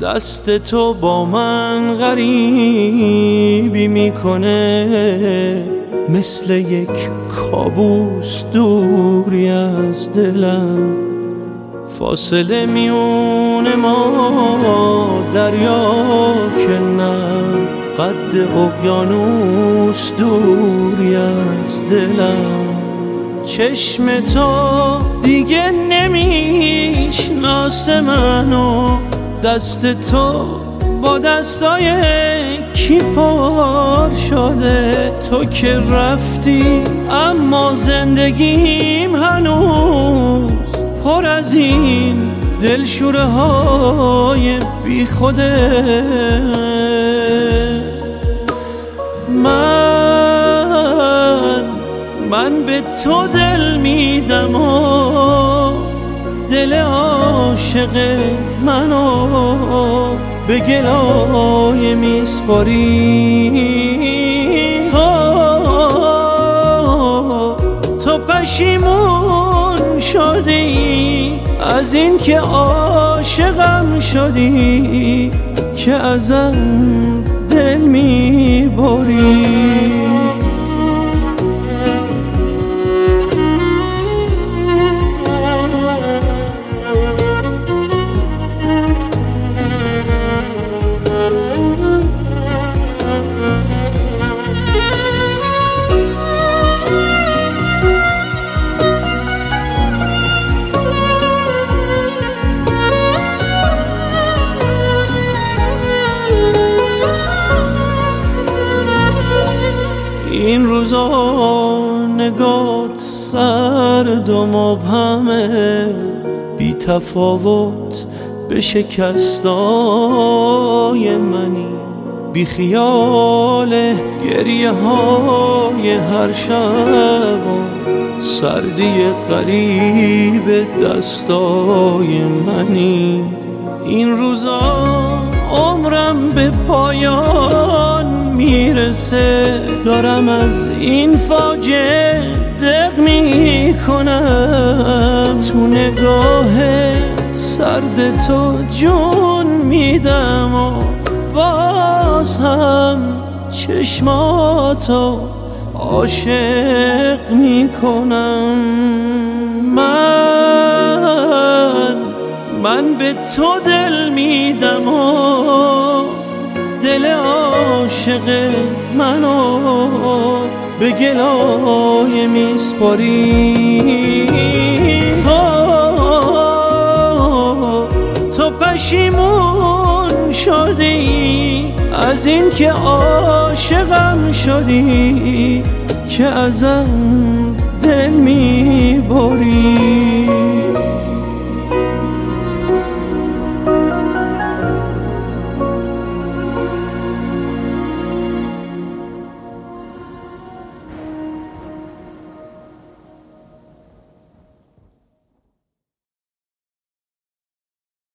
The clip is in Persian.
دست تو با من غریبی میکنه، مثل یک کابوس دوری از دلم. فاصله میون ما دریا که نه، قد اقیانوس دوری از دلم. چشم تو دیگه نمیشناسه منو، دست تو با دستای کی پر شده. تو که رفتی اما زندگیم هنوز پر از این دلشوره های بی خوده. من به تو دل میدم و دل عاشق منو به گلای میسپاری. تو پشیمون شدی از این که عاشقم شدی، که ازم دل میبری. این روزا نگات سرد و مبهمه، بی تفاوت به شکستای منی، بی خیال گریه های هر شب و سردی قریب دستای منی. این روزا عمرم به پایان میرسه، دارم از این فاجعه دق میکنم. تو نگاه سرد تو جون میدم و باز هم چشماتو عاشق میکنم. من به تو دل میدم و دل عاشق منو به گلای میسپاری. تو پشیمون شدی از این که عاشقم شدی، که ازم دل میبری.